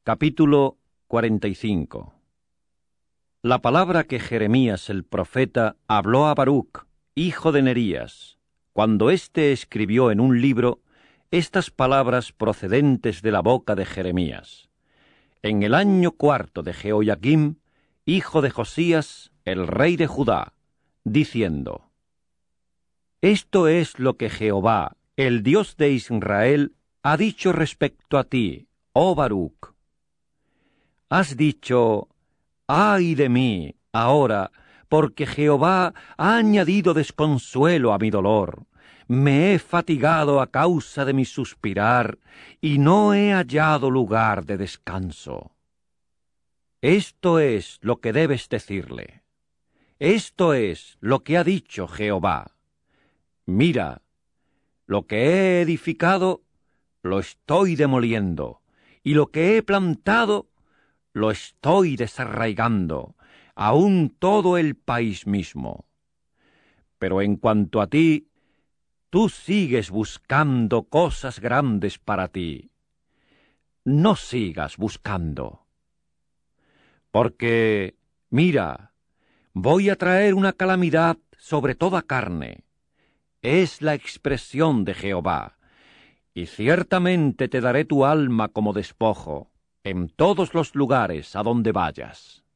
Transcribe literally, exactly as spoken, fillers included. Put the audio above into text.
Capítulo cuarenta y cinco. La palabra que Jeremías el profeta habló a Baruc, hijo de Nerías, cuando éste escribió en un libro estas palabras procedentes de la boca de Jeremías, en el año cuarto de Jehoiakim, hijo de Josías, el rey de Judá, diciendo: Esto es lo que Jehová, el Dios de Israel, ha dicho respecto a ti, oh Baruc. Has dicho: ¡ay de mí, ahora, porque Jehová ha añadido desconsuelo a mi dolor! Me he fatigado a causa de mi suspirar, y no he hallado lugar de descanso. Esto es lo que debes decirle. Esto es lo que ha dicho Jehová. Mira, lo que he edificado, lo estoy demoliendo, y lo que he plantado, lo estoy desarraigando, aun todo el país mismo. Pero en cuanto a ti, tú sigues buscando cosas grandes para ti. No sigas buscando. Porque, mira, voy a traer una calamidad sobre toda carne. Es la expresión de Jehová. Y ciertamente te daré tu alma como despojo en todos los lugares a donde vayas.